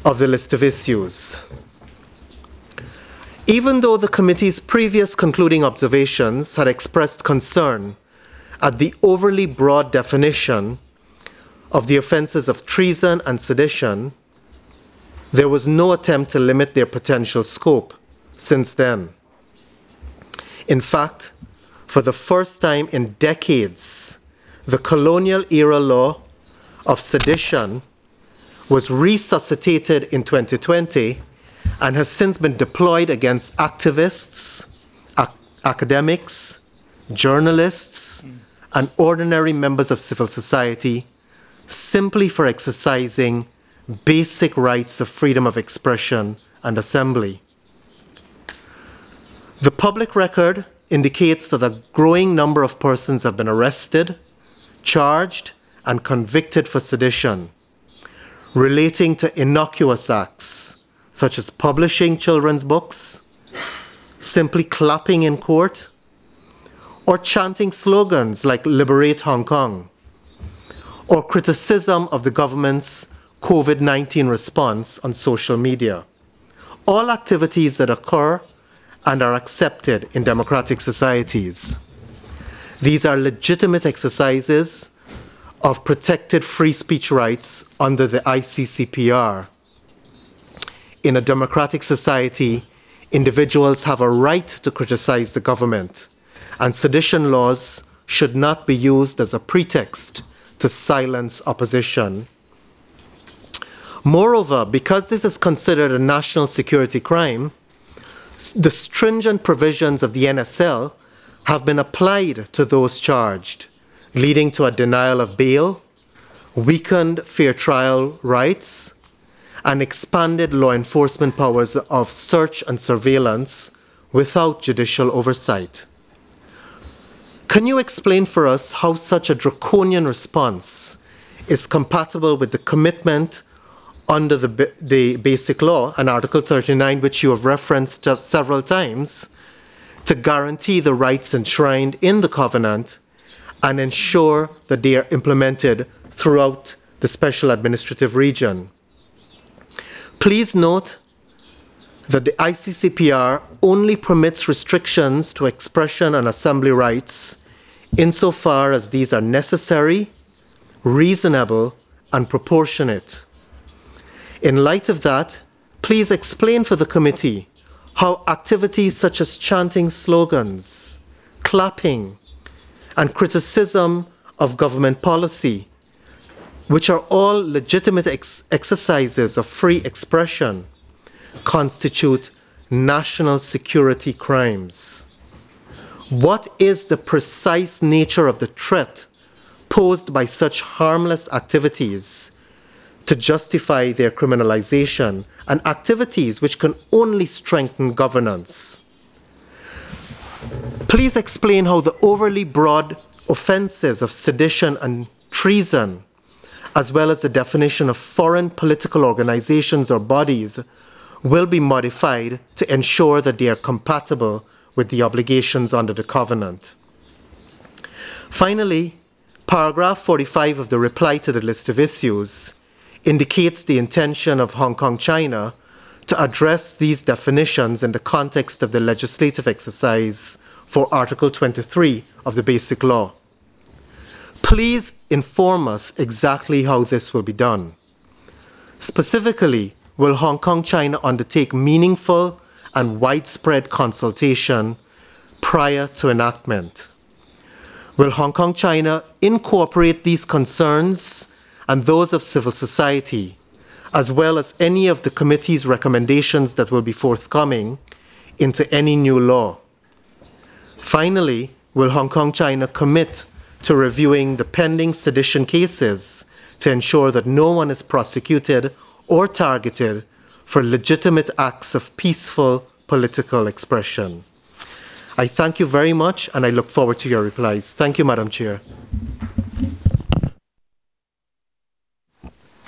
of the list of issues. Even though the committee's previous concluding observations had expressed concern at the overly broad definition of the offences of treason and sedition, there was no attempt to limit their potential scope since then. In fact, for the first time in decades, the colonial era law of sedition was resuscitated in 2020 and has since been deployed against activists, academics, journalists, and ordinary members of civil society simply for exercising basic rights of freedom of expression and assembly. The public record indicates that a growing number of persons have been arrested, charged, and convicted for sedition, relating to innocuous acts such as publishing children's books, simply clapping in court, or chanting slogans like "Liberate Hong Kong," or criticism of the government's COVID-19 response on social media. All activities that occur and are accepted in democratic societies. These are legitimate exercises of protected free speech rights under the ICCPR. In a democratic society, individuals have a right to criticize the government, and sedition laws should not be used as a pretext to silence opposition. Moreover, because this is considered a national security crime, the stringent provisions of the NSL have been applied to those charged, leading to a denial of bail, weakened fair trial rights, and expanded law enforcement powers of search and surveillance without judicial oversight. Can you explain for us how such a draconian response is compatible with the commitment under the Basic Law and Article 39, which you have referenced several times, to guarantee the rights enshrined in the Covenant and ensure that they are implemented throughout the Special Administrative Region? Please note that the ICCPR only permits restrictions to expression and assembly rights insofar as these are necessary, reasonable, and proportionate. In light of that, please explain for the committee how activities such as chanting slogans, clapping, and criticism of government policy, which are all legitimate exercises of free expression, constitute national security crimes. What is the precise nature of the threat posed by such harmless activities to justify their criminalization, and activities which can only strengthen governance? Please explain how the overly broad offenses of sedition and treason, as well as the definition of foreign political organizations or bodies, will be modified to ensure that they are compatible with the obligations under the Covenant. Finally, paragraph 45 of the reply to the list of issues indicates the intention of Hong Kong, China, to address these definitions in the context of the legislative exercise for Article 23 of the Basic Law. Please inform us exactly how this will be done. Specifically, will Hong Kong, China undertake meaningful and widespread consultation prior to enactment? Will Hong Kong, China incorporate these concerns and those of civil society, as well as any of the committee's recommendations that will be forthcoming, into any new law? Finally, will Hong Kong, China commit to reviewing the pending sedition cases to ensure that no one is prosecuted or targeted for legitimate acts of peaceful political expression? I thank you very much, and I look forward to your replies. Thank you, Madam Chair.